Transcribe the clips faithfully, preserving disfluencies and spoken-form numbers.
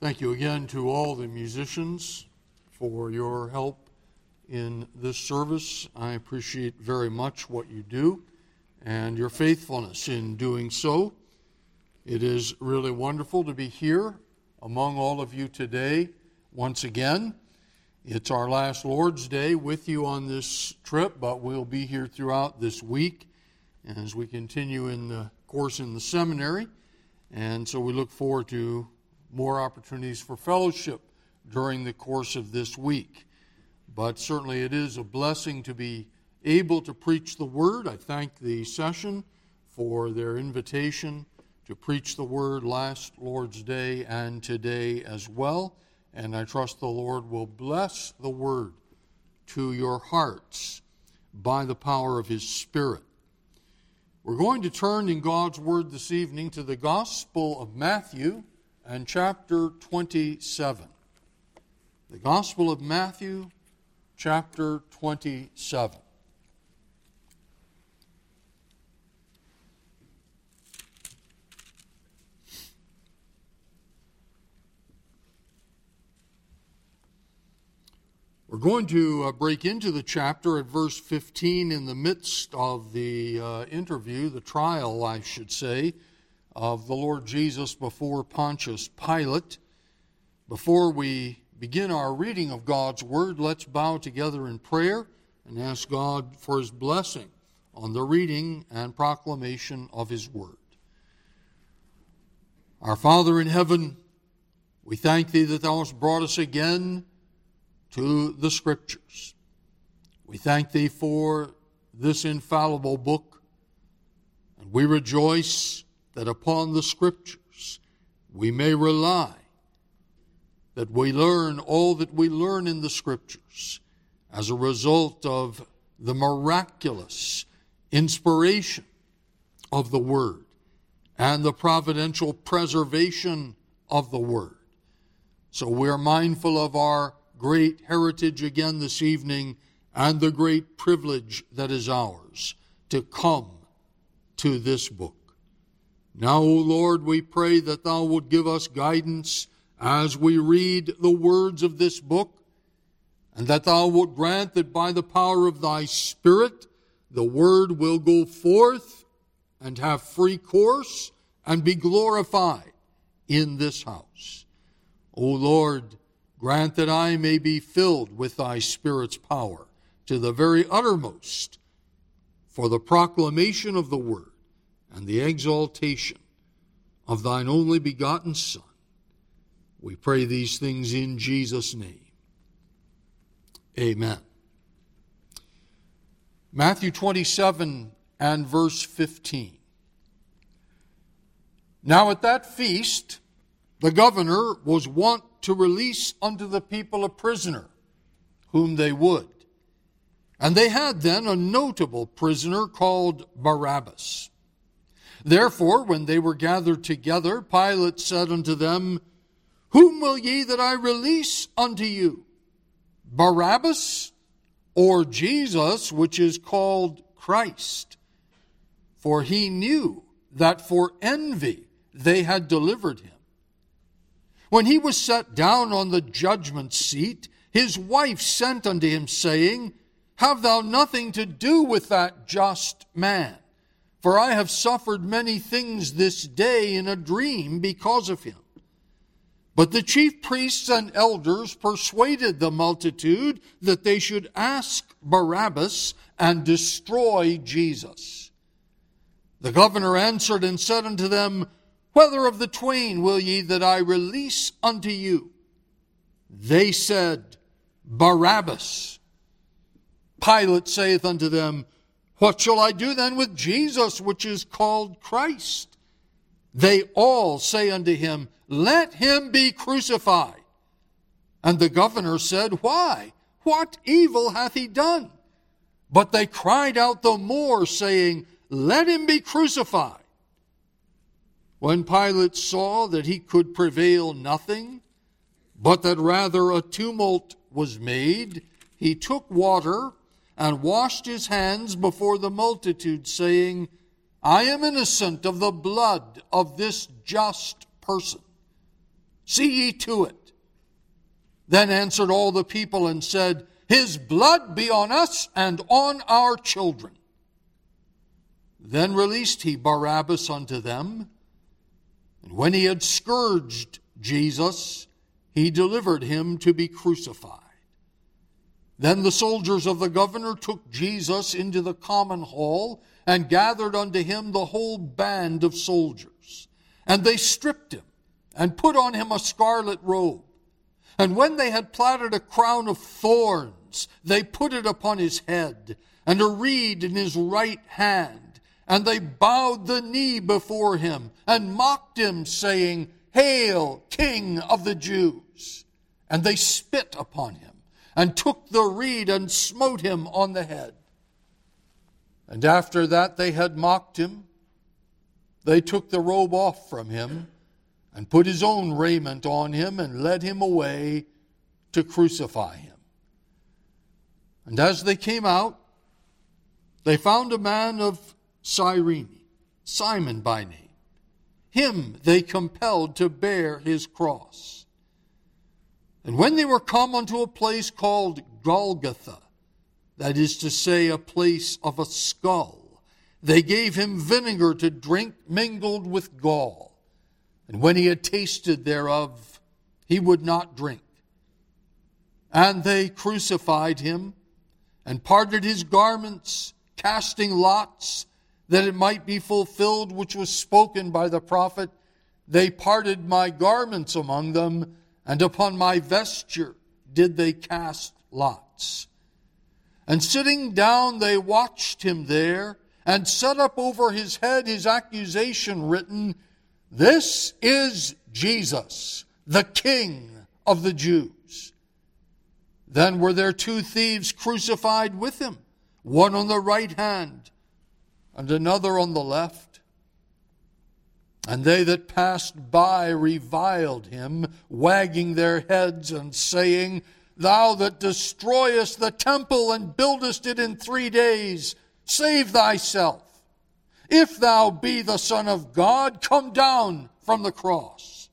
Thank you again to all the musicians for your help in this service. I appreciate very much what you do and your faithfulness in doing so. It is really wonderful to be here among all of you today once again. It's our last Lord's Day with you on this trip, but we'll be here throughout this week as we continue in the course in the seminary. And so we look forward to more opportunities for fellowship during the course of this week. But certainly it is a blessing to be able to preach the Word. I thank the session for their invitation to preach the Word last Lord's Day and today as well. And I trust the Lord will bless the Word to your hearts by the power of His Spirit. We're going to turn in God's Word this evening to the Gospel of Matthew and chapter twenty-seven. The Gospel of Matthew, chapter twenty-seven. We're going to uh, break into the chapter at verse fifteen in the midst of the uh, interview, the trial, I should say, of the Lord Jesus before Pontius Pilate. Before we begin our reading of God's Word, let's bow together in prayer and ask God for His blessing on the reading and proclamation of His Word. Our Father in heaven, we thank Thee that Thou hast brought us again to the Scriptures. We thank Thee for this infallible book, and we rejoice that upon the Scriptures we may rely, that we learn all that we learn in the Scriptures as a result of the miraculous inspiration of the Word and the providential preservation of the Word. So we are mindful of our great heritage again this evening and the great privilege that is ours to come to this book. Now, O Lord, we pray that Thou would give us guidance as we read the words of this book, and that Thou would grant that by the power of Thy Spirit, the Word will go forth and have free course and be glorified in this house. O Lord, grant that I may be filled with Thy Spirit's power to the very uttermost for the proclamation of the Word and the exaltation of Thine only begotten Son. We pray these things in Jesus' name. Amen. Matthew twenty-seven and verse fifteen. Now at that feast, the governor was wont to release unto the people a prisoner, whom they would. And they had then a notable prisoner called Barabbas. Therefore, when they were gathered together, Pilate said unto them, Whom will ye that I release unto you? Barabbas, or Jesus, which is called Christ? For he knew that for envy they had delivered him. When he was set down on the judgment seat, his wife sent unto him, saying, Have thou nothing to do with that just man? For I have suffered many things this day in a dream because of him. But the chief priests and elders persuaded the multitude that they should ask Barabbas and destroy Jesus. The governor answered and said unto them, Whether of the twain will ye that I release unto you? They said, Barabbas. Pilate saith unto them, What shall I do then with Jesus, which is called Christ? They all say unto him, Let him be crucified. And the governor said, Why? What evil hath he done? But they cried out the more, saying, Let him be crucified. When Pilate saw that he could prevail nothing, but that rather a tumult was made, he took water and washed his hands before the multitude, saying, I am innocent of the blood of this just person. See ye to it. Then answered all the people and said, His blood be on us and on our children. Then released he Barabbas unto them, and when he had scourged Jesus, he delivered him to be crucified. Then the soldiers of the governor took Jesus into the common hall, and gathered unto him the whole band of soldiers. And they stripped him, and put on him a scarlet robe. And when they had platted a crown of thorns, they put it upon his head, and a reed in his right hand. And they bowed the knee before him, and mocked him, saying, Hail, King of the Jews! And they spit upon him, and took the reed, and smote him on the head. And after that they had mocked him, they took the robe off from him, and put his own raiment on him, and led him away to crucify him. And as they came out, they found a man of Cyrene, Simon by name. Him they compelled to bear his cross. And when they were come unto a place called Golgotha, that is to say, a place of a skull, they gave him vinegar to drink mingled with gall. And when he had tasted thereof, he would not drink. And they crucified him, and parted his garments, casting lots, that it might be fulfilled which was spoken by the prophet, They parted my garments among them, and upon my vesture did they cast lots. And sitting down they watched him there, and set up over his head his accusation written, This is Jesus, the King of the Jews. Then were there two thieves crucified with him, one on the right hand, and another on the left. And they that passed by reviled him, wagging their heads and saying, Thou that destroyest the temple and buildest it in three days, save thyself. If thou be the Son of God, come down from the cross.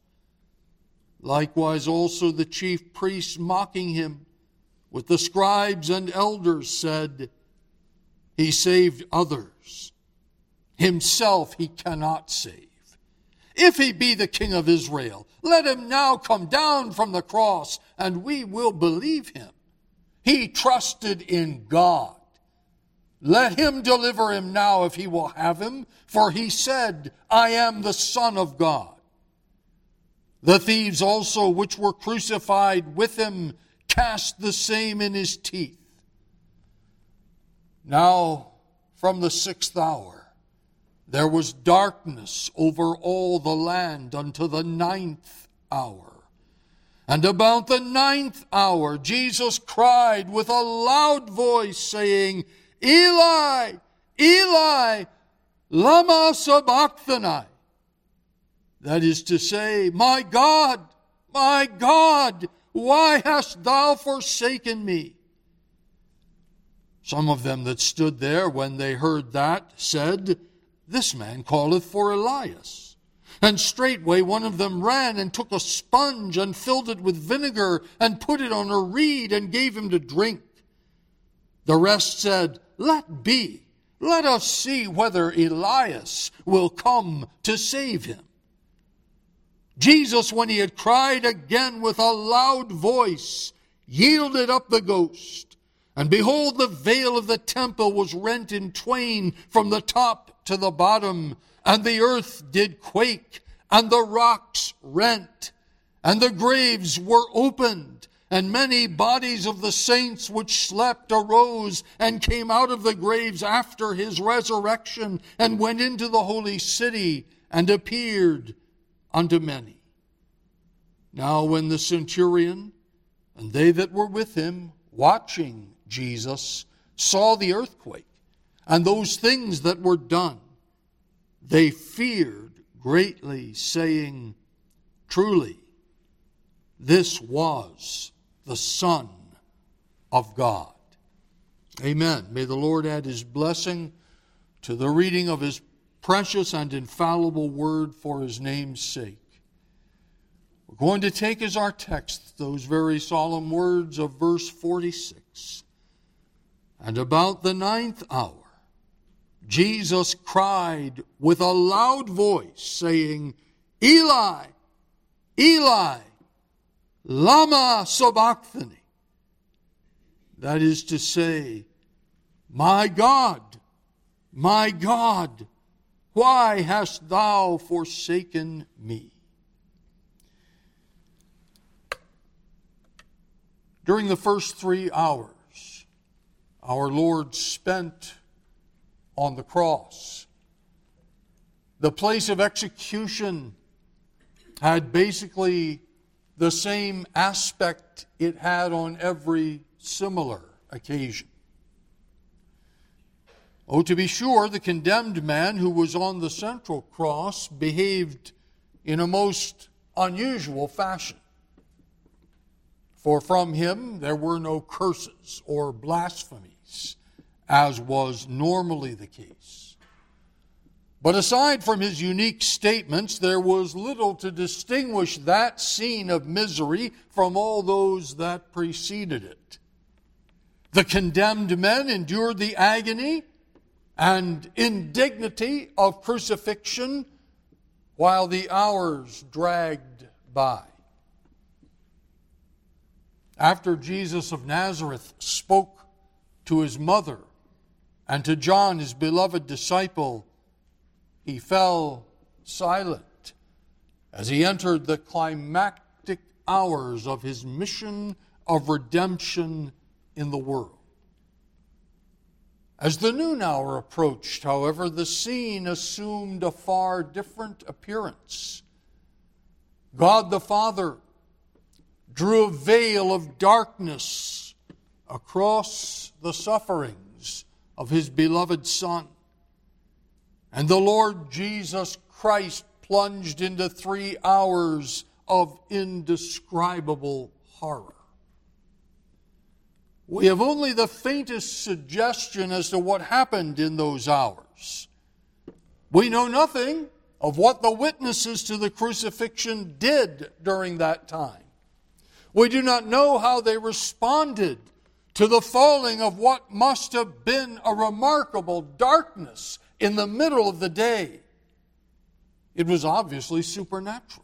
Likewise also the chief priests, mocking him, with the scribes and elders, said, He saved others. Himself he cannot save. If he be the King of Israel, let him now come down from the cross, and we will believe him. He trusted in God. Let him deliver him now if he will have him, for he said, I am the Son of God. The thieves also which were crucified with him cast the same in his teeth. Now from the sixth hour there was darkness over all the land unto the ninth hour. And about the ninth hour Jesus cried with a loud voice, saying, Eli, Eli, lama sabachthani. That is to say, My God, my God, why hast thou forsaken me? Some of them that stood there when they heard that said, This man calleth for Elias. And straightway one of them ran and took a sponge and filled it with vinegar and put it on a reed and gave him to drink. The rest said, Let be. Let us see whether Elias will come to save him. Jesus, when he had cried again with a loud voice, yielded up the ghost. And behold, the veil of the temple was rent in twain from the top to the bottom, and the earth did quake, and the rocks rent, and the graves were opened, and many bodies of the saints which slept arose and came out of the graves after his resurrection, and went into the holy city, and appeared unto many. Now when the centurion and they that were with him, watching Jesus, saw the earthquake and those things that were done, they feared greatly, saying, Truly, this was the Son of God. Amen. May the Lord add his blessing to the reading of his precious and infallible word for his name's sake. We're going to take as our text those very solemn words of verse forty-six. And about the ninth hour, Jesus cried with a loud voice, saying, Eli, Eli, lama sabachthani. That is to say, my God, my God, why hast thou forsaken me? During the first three hours, our Lord spent on the cross. The place of execution had basically the same aspect it had on every similar occasion. Oh, to be sure, the condemned man who was on the central cross behaved in a most unusual fashion. For from him there were no curses or blasphemies, as was normally the case. But aside from his unique statements, there was little to distinguish that scene of misery from all those that preceded it. The condemned men endured the agony and indignity of crucifixion while the hours dragged by. After Jesus of Nazareth spoke to his mother and to John, his beloved disciple, he fell silent as he entered the climactic hours of his mission of redemption in the world. As the noon hour approached, however, the scene assumed a far different appearance. God the Father drew a veil of darkness across the sufferings of his beloved Son. And the Lord Jesus Christ plunged into three hours of indescribable horror. We have only the faintest suggestion as to what happened in those hours. We know nothing of what the witnesses to the crucifixion did during that time. We do not know how they responded to the falling of what must have been a remarkable darkness in the middle of the day. It was obviously supernatural.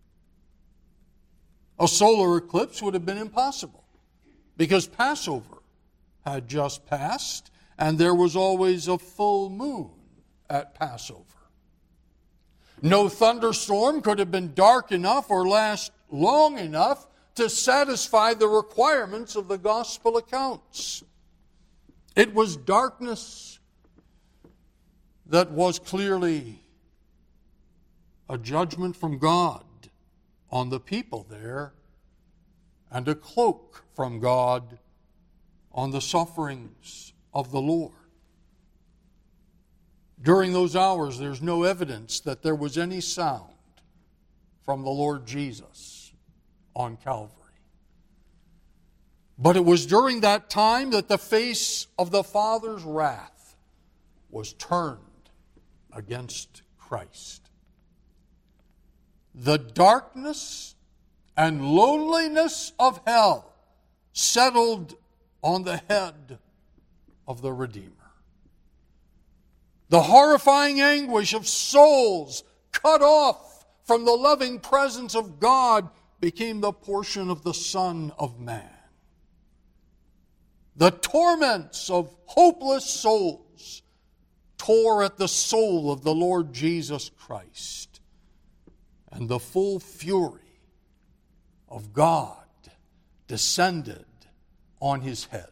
A solar eclipse would have been impossible because Passover had just passed and there was always a full moon at Passover. No thunderstorm could have been dark enough or last long enough to satisfy the requirements of the gospel accounts. It was darkness that was clearly a judgment from God on the people there and a cloak from God on the sufferings of the Lord. During those hours, there's no evidence that there was any sound from the Lord Jesus on Calvary. But it was during that time that the face of the Father's wrath was turned against Christ. The darkness and loneliness of hell settled on the head of the Redeemer. The horrifying anguish of souls cut off from the loving presence of God became the portion of the Son of Man. The torments of hopeless souls tore at the soul of the Lord Jesus Christ, and the full fury of God descended on his head.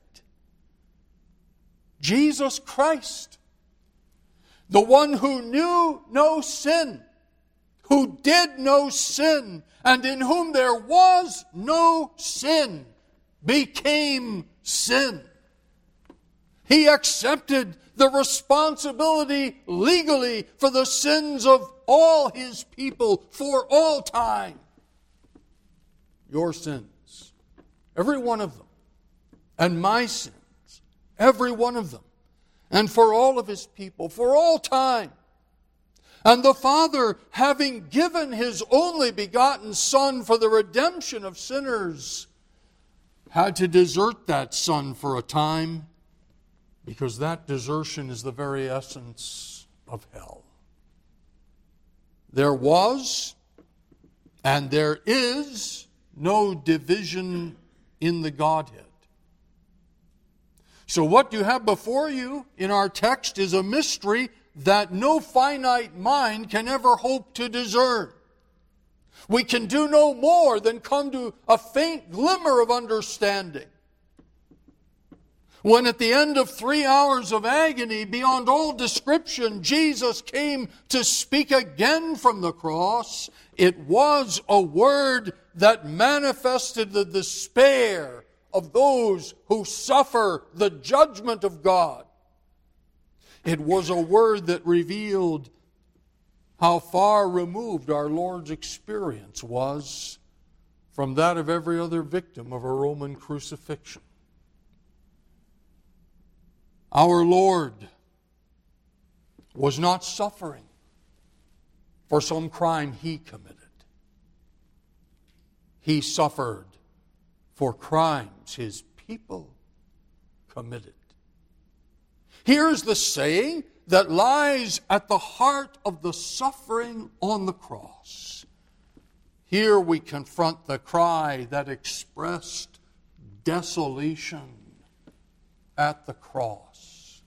Jesus Christ, the one who knew no sin, who did no sin, and in whom there was no sin, became sin. He accepted the responsibility legally for the sins of all his people for all time. Your sins, every one of them, and my sins, every one of them, and for all of his people, for all time. And the Father, having given His only begotten Son for the redemption of sinners, had to desert that Son for a time, because that desertion is the very essence of hell. There was and there is no division in the Godhead. So what you have before you in our text is a mystery that no finite mind can ever hope to discern. We can do no more than come to a faint glimmer of understanding. When at the end of three hours of agony, beyond all description, Jesus came to speak again from the cross, it was a word that manifested the despair of those who suffer the judgment of God. It was a word that revealed how far removed our Lord's experience was from that of every other victim of a Roman crucifixion. Our Lord was not suffering for some crime He committed. He suffered for crimes His people committed. Here's the saying that lies at the heart of the suffering on the cross. Here we confront the cry that expressed desolation at the cross.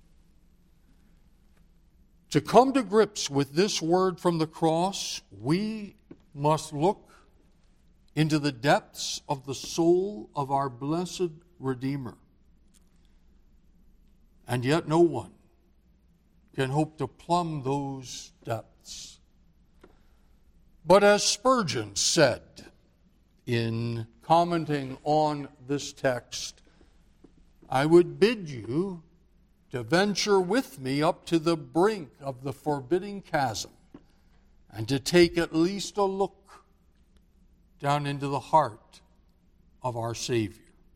To come to grips with this word from the cross, we must look into the depths of the soul of our blessed Redeemer. And yet no one can hope to plumb those depths. But as Spurgeon said in commenting on this text, I would bid you to venture with me up to the brink of the forbidding chasm and to take at least a look down into the heart of our Savior.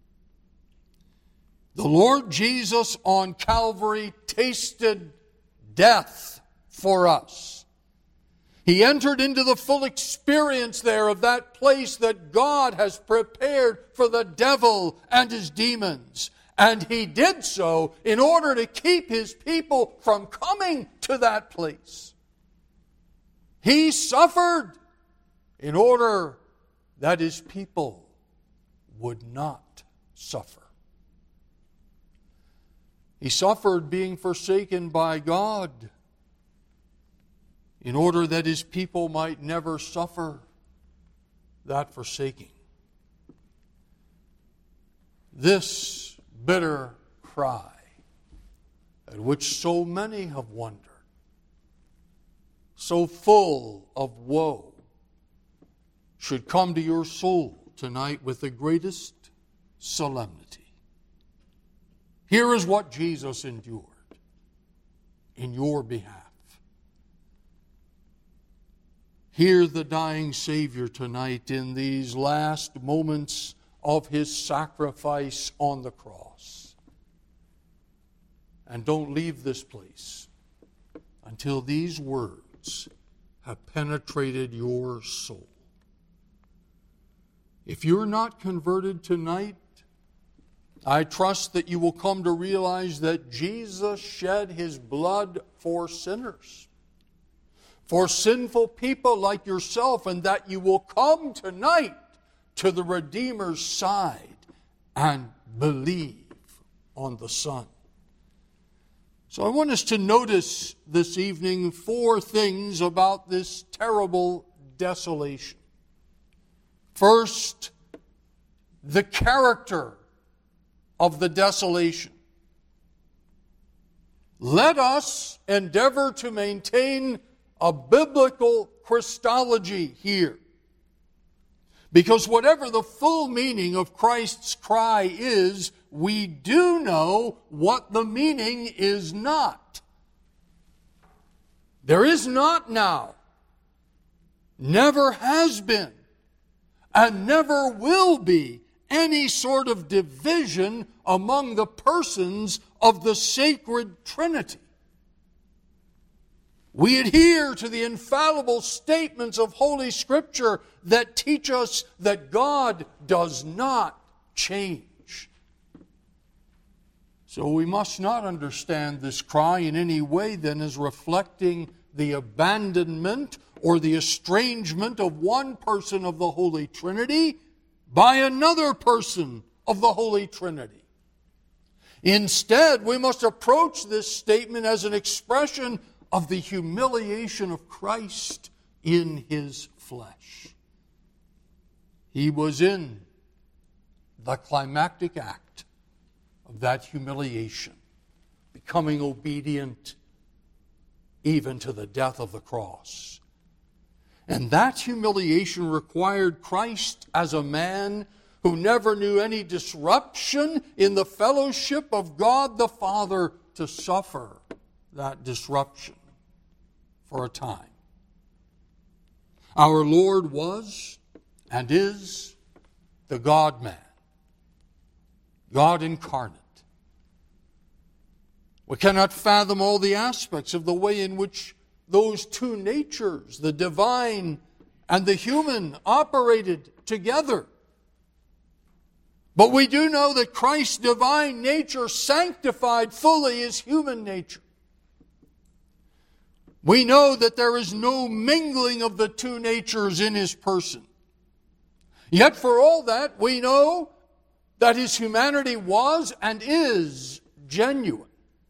The Lord Jesus on Calvary tasted death for us. He entered into the full experience there of that place that God has prepared for the devil and his demons. And He did so in order to keep His people from coming to that place. He suffered in order that His people would not suffer. He suffered being forsaken by God in order that His people might never suffer that forsaking. This bitter cry at which so many have wondered, so full of woe, should come to your soul tonight with the greatest solemnity. Here is what Jesus endured in your behalf. Hear the dying Savior tonight in these last moments of His sacrifice on the cross. And don't leave this place until these words have penetrated your soul. If you're not converted tonight, I trust that you will come to realize that Jesus shed His blood for sinners, for sinful people like yourself, and that you will come tonight to the Redeemer's side and believe on the Son. So I want us to notice this evening four things about this terrible desolation. First, the character of the desolation. Let us endeavor to maintain a biblical Christology here. Because whatever the full meaning of Christ's cry is, we do know what the meaning is not. There is not now, never has been, and never will be any sort of division among the persons of the sacred Trinity. We adhere to the infallible statements of Holy Scripture that teach us that God does not change. So we must not understand this cry in any way then as reflecting the abandonment or the estrangement of one person of the Holy Trinity by another person of the Holy Trinity. Instead, we must approach this statement as an expression of the humiliation of Christ in His flesh. He was in the climactic act of that humiliation, becoming obedient even to the death of the cross. And that humiliation required Christ as a man who never knew any disruption in the fellowship of God the Father to suffer that disruption for a time. Our Lord was and is the God-man, God incarnate. We cannot fathom all the aspects of the way in which those two natures, the divine and the human, operated together. But we do know that Christ's divine nature sanctified fully His human nature. We know that there is no mingling of the two natures in His person. Yet for all that, we know that His humanity was and is genuine.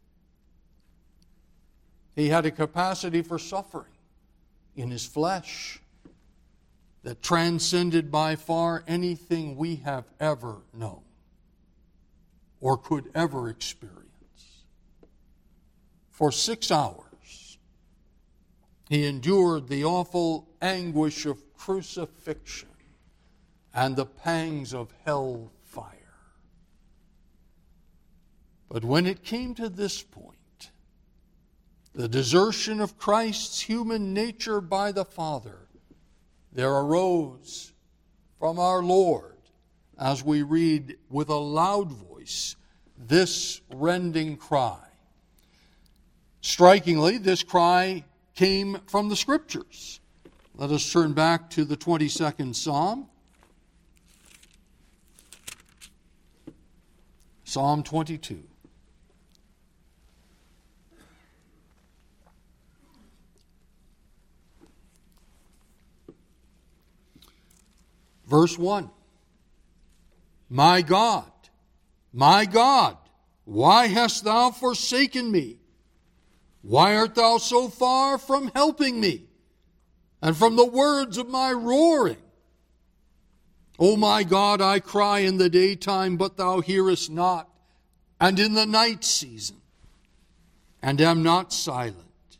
He had a capacity for suffering in His flesh that transcended by far anything we have ever known or could ever experience. For six hours, He endured the awful anguish of crucifixion and the pangs of hell fire. But when it came to this point, the desertion of Christ's human nature by the Father, there arose from our Lord, as we read with a loud voice, this rending cry. Strikingly, this cry came from the Scriptures. Let us turn back to the twenty-second Psalm. Psalm twenty-two. Verse one. My God, my God, why hast thou forsaken me? Why art thou so far from helping me, and from the words of my roaring? O my God, I cry in the daytime, but thou hearest not, and in the night season, and am not silent.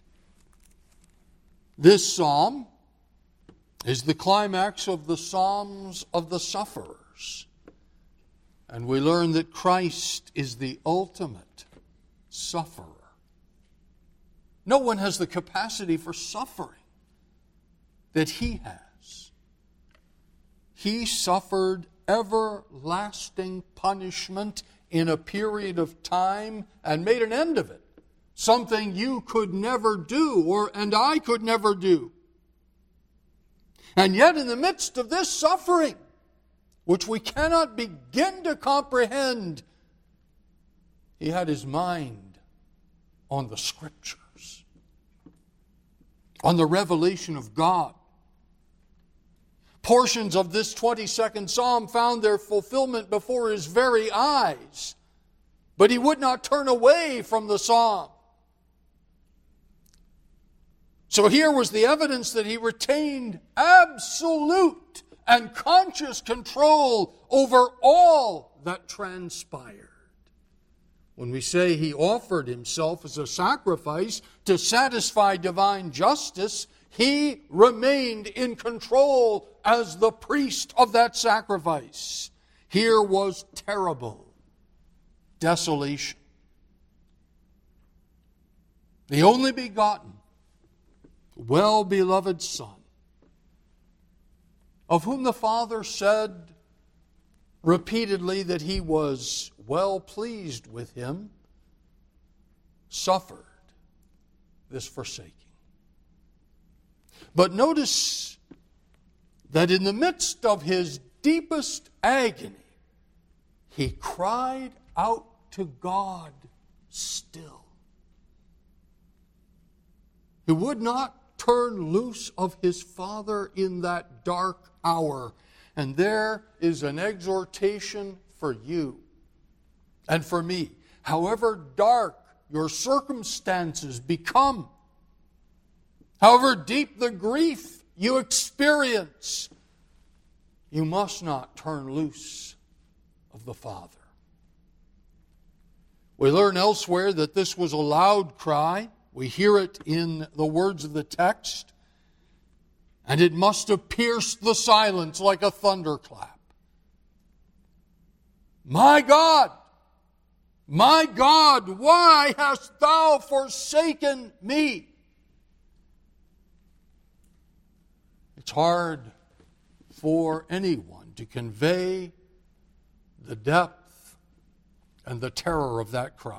This psalm is the climax of the Psalms of the sufferers. And we learn that Christ is the ultimate sufferer. No one has the capacity for suffering that He has. He suffered everlasting punishment in a period of time and made an end of it. Something you could never do, or and I could never do. And yet in the midst of this suffering, which we cannot begin to comprehend, He had His mind on the Scriptures, on the revelation of God. Portions of this twenty-second Psalm found their fulfillment before His very eyes, but He would not turn away from the Psalm. So here was the evidence that He retained absolute and conscious control over all that transpired. When we say He offered Himself as a sacrifice to satisfy divine justice, He remained in control as the priest of that sacrifice. Here was terrible desolation. The only begotten, well-beloved Son, of whom the Father said repeatedly that He was well pleased with Him, suffered this forsaking. But notice that in the midst of his deepest agony, he cried out to God still. He would not turn loose of his Father in that dark hour. And there is an exhortation for you and for me. However dark your circumstances become, however deep the grief you experience, you must not turn loose of the Father. We learn elsewhere that this was a loud cry. We hear it in the words of the text. And it must have pierced the silence like a thunderclap. My God, my God, why hast thou forsaken me? It's hard for anyone to convey the depth and the terror of that cry.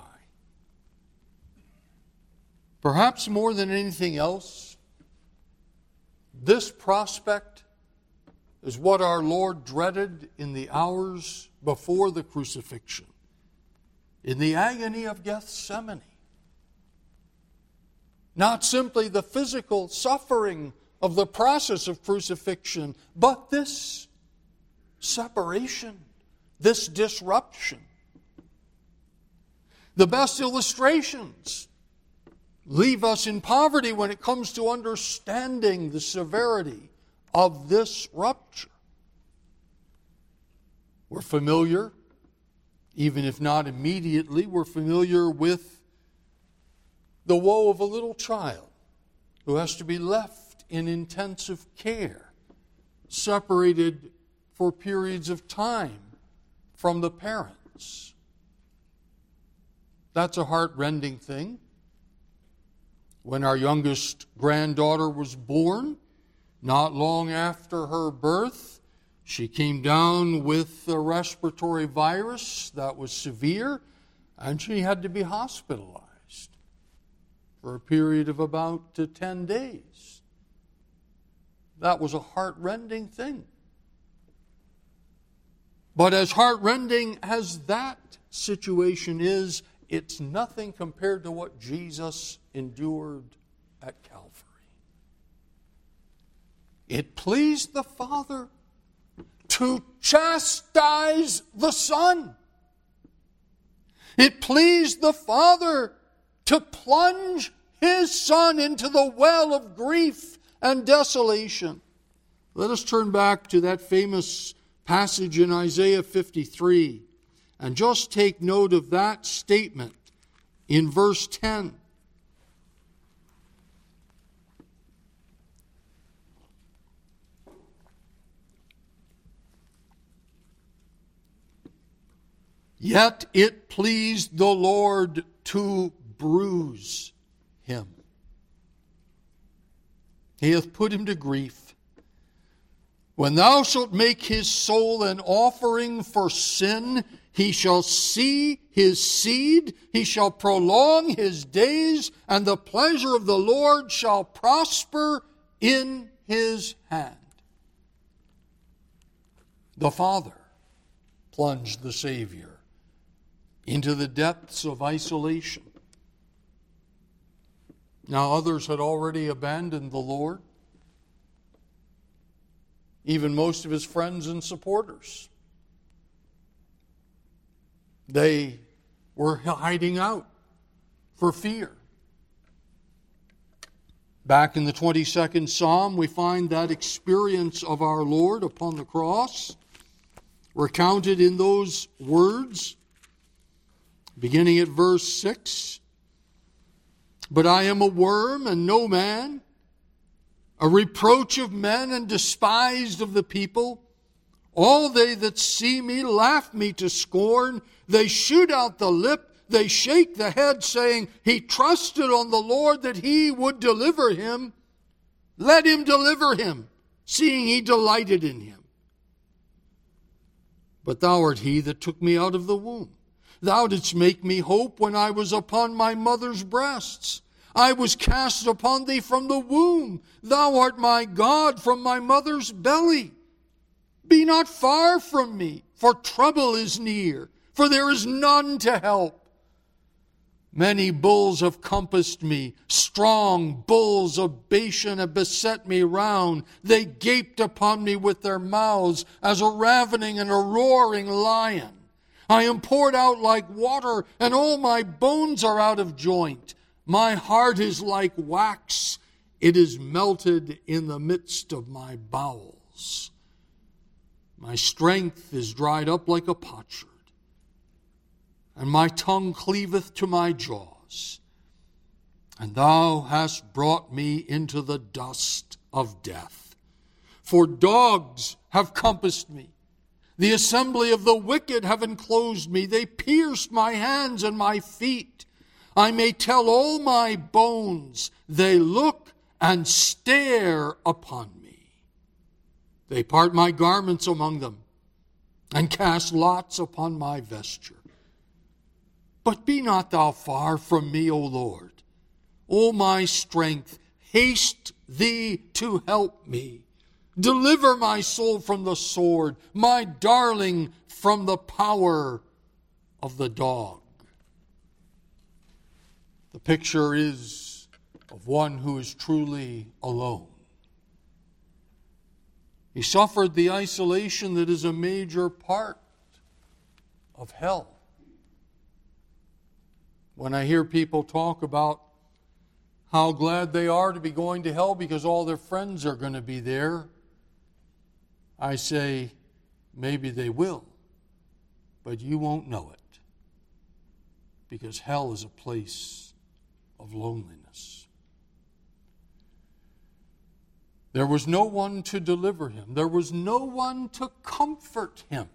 Perhaps more than anything else, this prospect is what our Lord dreaded in the hours before the crucifixion, in the agony of Gethsemane. Not simply the physical suffering of the process of crucifixion, but this separation, this disruption. The best illustrations leave us in poverty when it comes to understanding the severity of this rupture. We're familiar, even if not immediately, we're familiar with the woe of a little child who has to be left in intensive care, separated for periods of time from the parents. That's a heart-rending thing. When our youngest granddaughter was born, not long after her birth, she came down with a respiratory virus that was severe, and she had to be hospitalized for a period of about ten days. That was a heart-rending thing. But as heart-rending as that situation is, it's nothing compared to what Jesus endured at Calvary. It pleased the Father to chastise the Son. It pleased the Father to plunge His Son into the well of grief and desolation. Let us turn back to that famous passage in Isaiah fifty-three and just take note of that statement in verse ten. Yet it pleased the Lord to bruise him. He hath put him to grief. When thou shalt make his soul an offering for sin, he shall see his seed, he shall prolong his days, and the pleasure of the Lord shall prosper in his hand. The Father plunged the Savior into the depths of isolation. Now others had already abandoned the Lord, even most of his friends and supporters. They were hiding out for fear. Back in the twenty-second Psalm, we find that experience of our Lord upon the cross recounted in those words, beginning at verse six. But I am a worm and no man, a reproach of men and despised of the people. All they that see me laugh me to scorn. They shoot out the lip, they shake the head, saying, He trusted on the Lord that he would deliver him. Let him deliver him, seeing he delighted in him. But thou art he that took me out of the womb. Thou didst make me hope when I was upon my mother's breasts. I was cast upon thee from the womb. Thou art my God from my mother's belly. Be not far from me, for trouble is near, for there is none to help. Many bulls have compassed me. Strong bulls of Bashan have beset me round. They gaped upon me with their mouths as a ravening and a roaring lion. I am poured out like water, and all my bones are out of joint. My heart is like wax. It is melted in the midst of my bowels. My strength is dried up like a potsherd, and my tongue cleaveth to my jaws. And thou hast brought me into the dust of death. For dogs have compassed me. The assembly of the wicked have enclosed me. They pierced my hands and my feet. I may tell all my bones. They look and stare upon me. They part my garments among them and cast lots upon my vesture. But be not thou far from me, O Lord. O my strength, haste thee to help me. Deliver my soul from the sword, my darling from the power of the dog. The picture is of one who is truly alone. He suffered the isolation that is a major part of hell. When I hear people talk about how glad they are to be going to hell because all their friends are going to be there, I say, maybe they will, but you won't know it, because hell is a place of loneliness. There was no one to deliver him. There was no one to comfort him.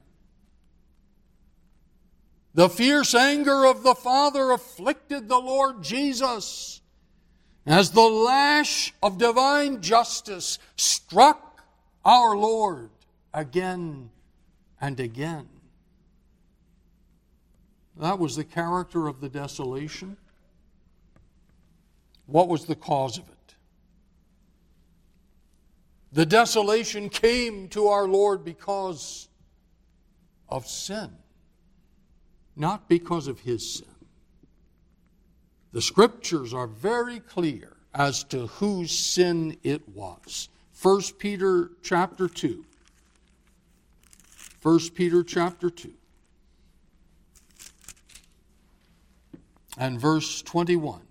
The fierce anger of the Father afflicted the Lord Jesus as the lash of divine justice struck our Lord again and again. That was the character of the desolation. What was the cause of it? The desolation came to our Lord because of sin, not because of his sin. The Scriptures are very clear as to whose sin it was. First Peter chapter two. First Peter chapter two. And verse twenty-one.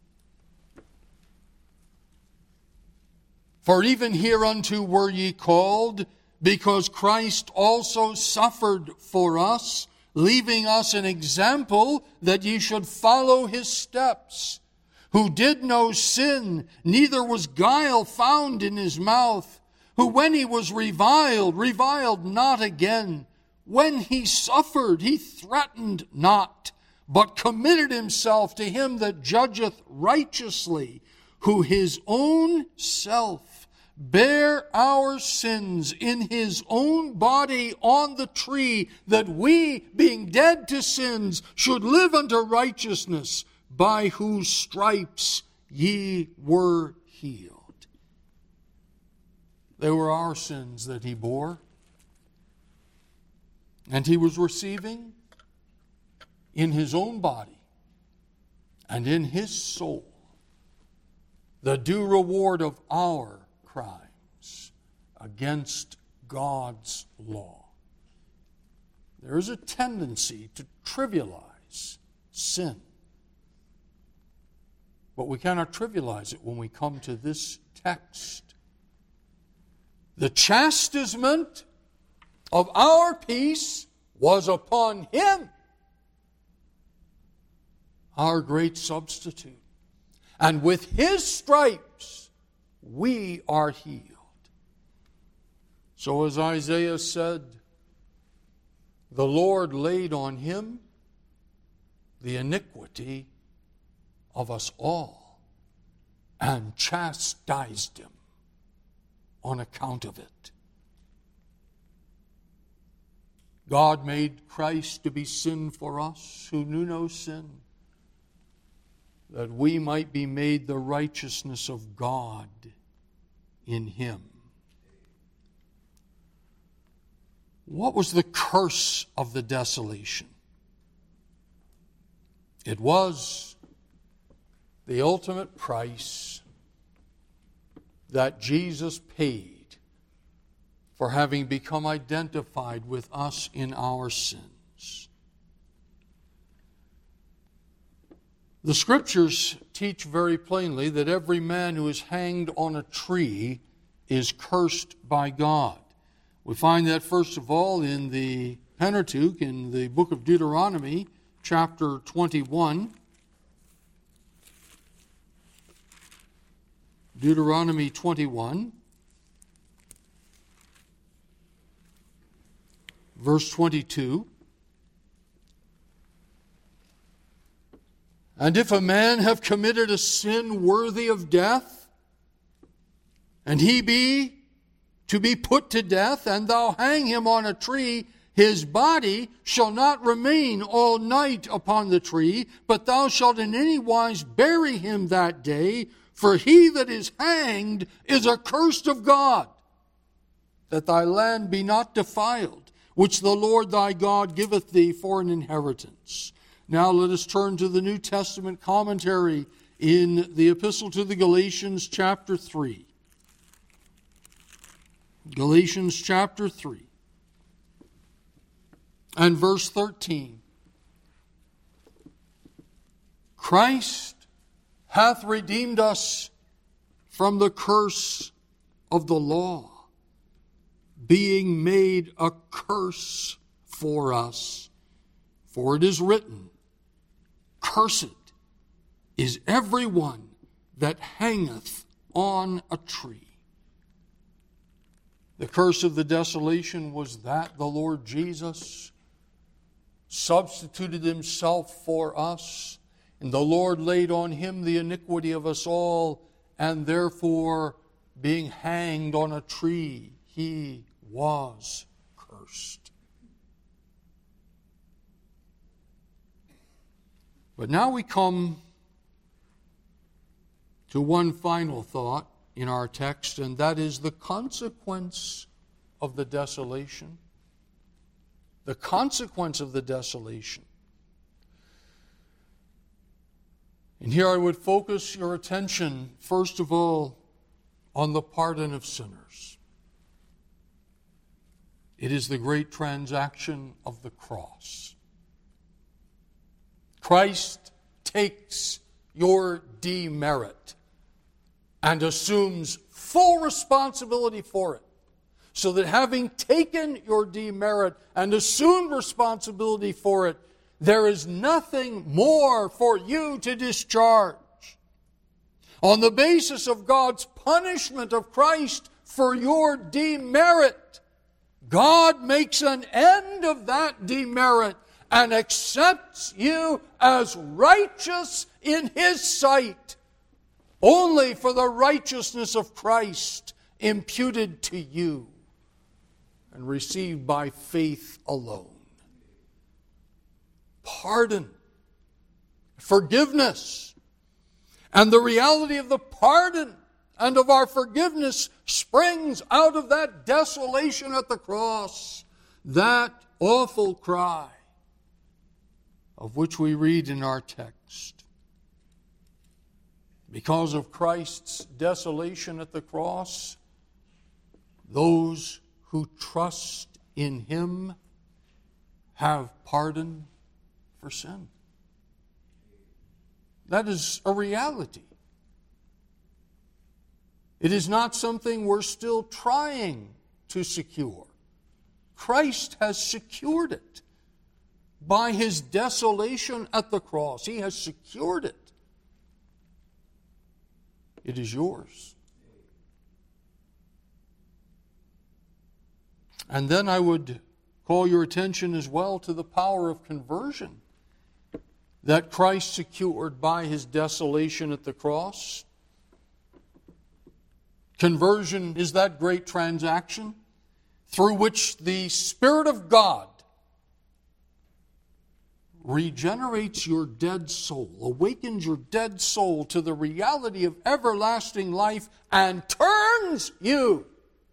For even hereunto were ye called, because Christ also suffered for us, leaving us an example that ye should follow his steps, who did no sin, neither was guile found in his mouth, who when he was reviled, reviled not again. When he suffered, he threatened not, but committed himself to him that judgeth righteously, who his own self bare our sins in his own body on the tree, that we, being dead to sins, should live unto righteousness, by whose stripes ye were healed. They were our sins that he bore, and he was receiving in his own body and in his soul the due reward of our crimes against God's law. There is a tendency to trivialize sin, but we cannot trivialize it when we come to this text. The chastisement of our peace was upon him, our great substitute. And with his stripes we are healed. So as Isaiah said, the Lord laid on him the iniquity of us all and chastised him on account of it. God made Christ to be sin for us who knew no sin, that we might be made the righteousness of God in Him. What was the curse of the desolation? It was the ultimate price that Jesus paid for having become identified with us in our sins. The Scriptures teach very plainly that every man who is hanged on a tree is cursed by God. We find that, first of all, in the Pentateuch, in the book of Deuteronomy, chapter twenty-one. Deuteronomy twenty-one, verse twenty-two. And if a man have committed a sin worthy of death, and he be to be put to death, and thou hang him on a tree, his body shall not remain all night upon the tree, but thou shalt in any wise bury him that day, for he that is hanged is accursed of God, that thy land be not defiled, which the Lord thy God giveth thee for an inheritance. Now let us turn to the New Testament commentary in the Epistle to the Galatians, chapter three. Galatians chapter three and verse thirteen. Christ hath redeemed us from the curse of the law, being made a curse for us. For it is written, Cursed is every one that hangeth on a tree. The curse of the desolation was that the Lord Jesus substituted Himself for us, and the Lord laid on Him the iniquity of us all, and therefore, being hanged on a tree, He was cursed. But now we come to one final thought in our text, and that is the consequence of the desolation. The consequence of the desolation. And here I would focus your attention, first of all, on the pardon of sinners. It is the great transaction of the cross. Christ takes your demerit and assumes full responsibility for it, so that having taken your demerit and assumed responsibility for it, there is nothing more for you to discharge. On the basis of God's punishment of Christ for your demerit, God makes an end of that demerit and accepts you as righteous in His sight, only for the righteousness of Christ imputed to you and received by faith alone. Pardon, forgiveness, and the reality of the pardon and of our forgiveness springs out of that desolation at the cross, that awful cry of which we read in our text. Because of Christ's desolation at the cross, those who trust in Him have pardon for sin. That is a reality. It is not something we're still trying to secure. Christ has secured it by His desolation at the cross. He has secured it. It is yours. And then I would call your attention as well to the power of conversion that Christ secured by His desolation at the cross. Conversion is that great transaction through which the Spirit of God regenerates your dead soul, awakens your dead soul to the reality of everlasting life, and turns you,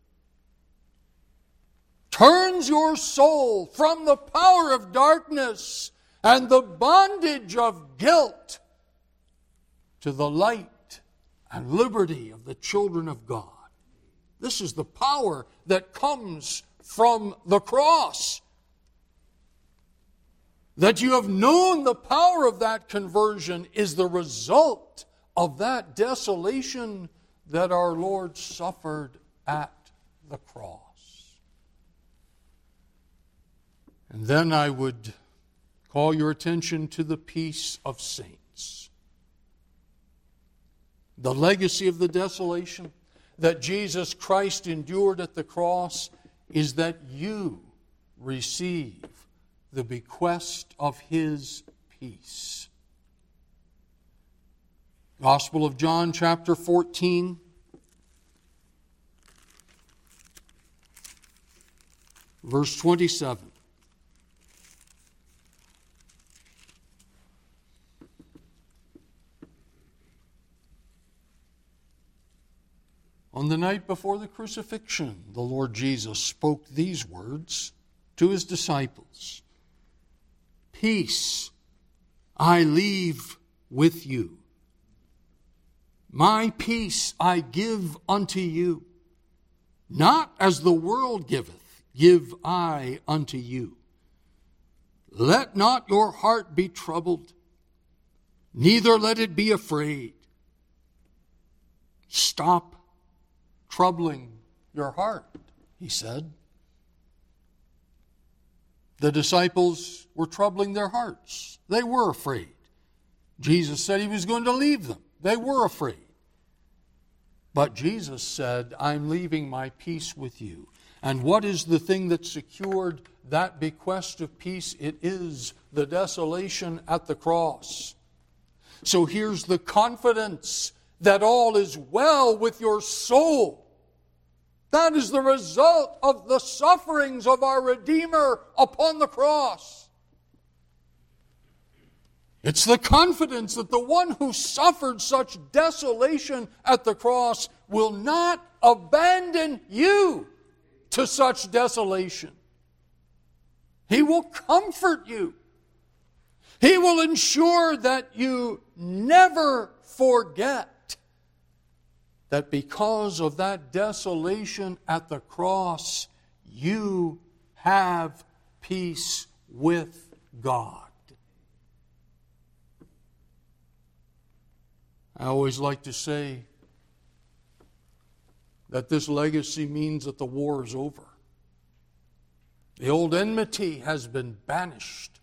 turns your soul from the power of darkness and the bondage of guilt to the light and liberty of the children of God. This is the power that comes from the cross. That you have known the power of that conversion is the result of that desolation that our Lord suffered at the cross. And then I would call your attention to the peace of saints. The legacy of the desolation that Jesus Christ endured at the cross is that you receive the bequest of His peace. Gospel of John, chapter fourteen. Verse twenty-seven. On the night before the crucifixion, the Lord Jesus spoke these words to His disciples. Peace I leave with you. My peace I give unto you. Not as the world giveth, give I unto you. Let not your heart be troubled, neither let it be afraid. Stop troubling your heart, He said. The disciples were troubling their hearts. They were afraid. Jesus said He was going to leave them. They were afraid. But Jesus said, I'm leaving my peace with you. And what is the thing that secured that bequest of peace? It is the desolation at the cross. So here's the confidence that all is well with your soul. That is the result of the sufferings of our Redeemer upon the cross. It's the confidence that the one who suffered such desolation at the cross will not abandon you to such desolation. He will comfort you. He will ensure that you never forget that because of that desolation at the cross, you have peace with God. I always like to say that this legacy means that the war is over. The old enmity has been banished.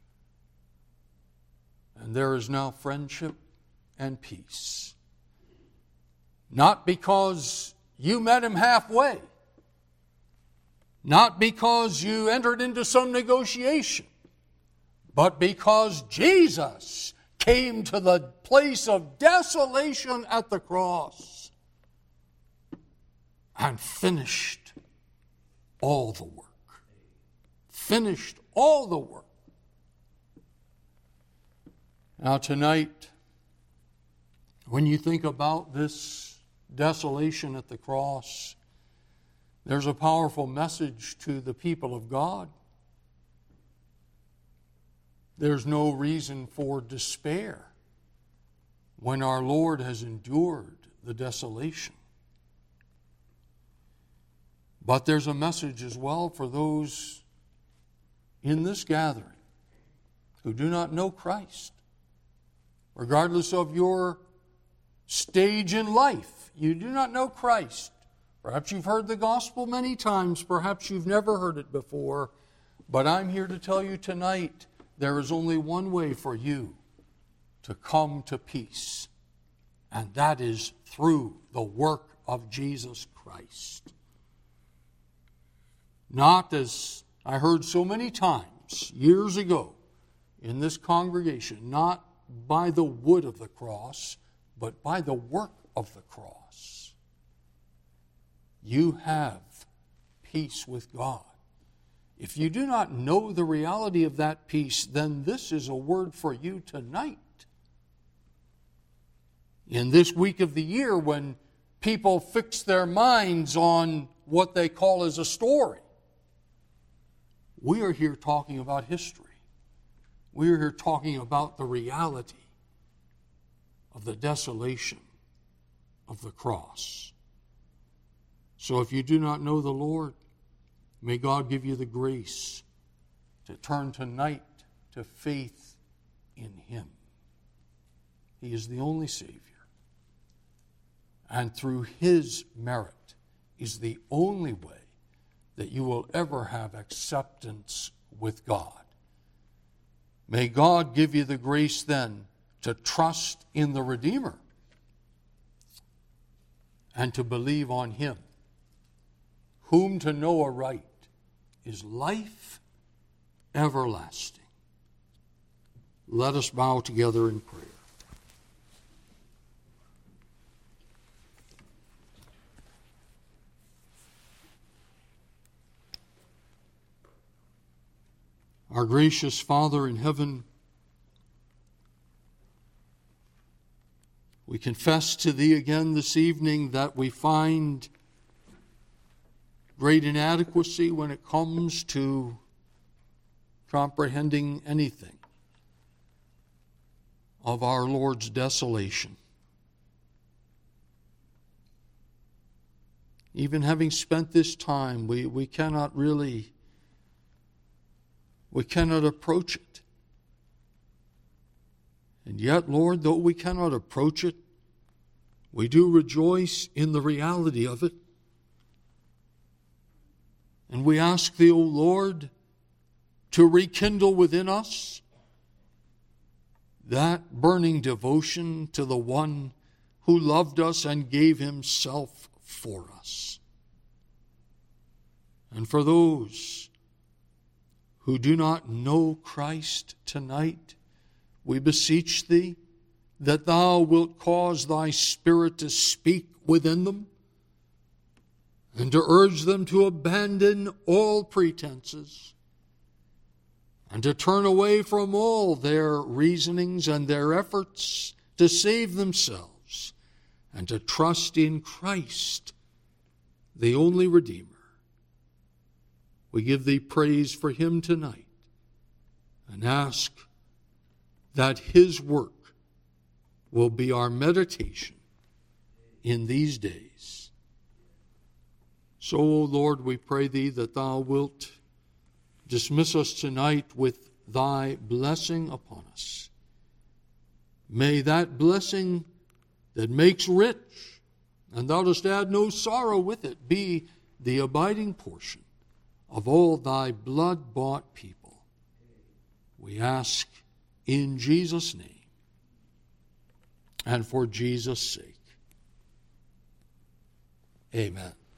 And there is now friendship and peace. Not because you met Him halfway. Not because you entered into some negotiation. But because Jesus came to the place of desolation at the cross and finished all the work. Finished all the work. Now tonight, when you think about this desolation at the cross, there's a powerful message to the people of God. There's no reason for despair when our Lord has endured the desolation. But there's a message as well for those in this gathering who do not know Christ. Regardless of your stage in life, you do not know Christ. Perhaps you've heard the gospel many times. Perhaps you've never heard it before. But I'm here to tell you tonight, there is only one way for you to come to peace. And that is through the work of Jesus Christ. Not, as I heard so many times years ago in this congregation, not by the wood of the cross, but by the work of the cross. You have peace with God If you do not know the reality of that peace, then this is a word for you tonight. In this week of the year, when people fix their minds on what they call as a story, we are here talking about history. We are here talking about the reality of the desolation of the cross. So if you do not know the Lord, may God give you the grace to turn tonight to faith in Him. He is the only Savior. And through His merit is the only way that you will ever have acceptance with God. May God give you the grace then to trust in the Redeemer and to believe on Him, whom to know aright is life everlasting. Let us bow together in prayer. Our gracious Father in heaven, we confess to Thee again this evening that we find great inadequacy when it comes to comprehending anything of our Lord's desolation. Even having spent this time, we, we cannot really We cannot approach it. And yet, Lord, though we cannot approach it, we do rejoice in the reality of it. And we ask Thee, O Lord, to rekindle within us that burning devotion to the one who loved us and gave Himself for us. And for those who do not know Christ tonight, we beseech Thee that Thou wilt cause Thy Spirit to speak within them and to urge them to abandon all pretenses and to turn away from all their reasonings and their efforts to save themselves and to trust in Christ, the only Redeemer. We give Thee praise for Him tonight and ask that His work will be our meditation in these days. So, O Lord, we pray Thee that Thou wilt dismiss us tonight with Thy blessing upon us. May that blessing that makes rich, and Thou dost add no sorrow with it, be the abiding portion of all Thy blood-bought people. We ask in Jesus' name and for Jesus' sake. Amen.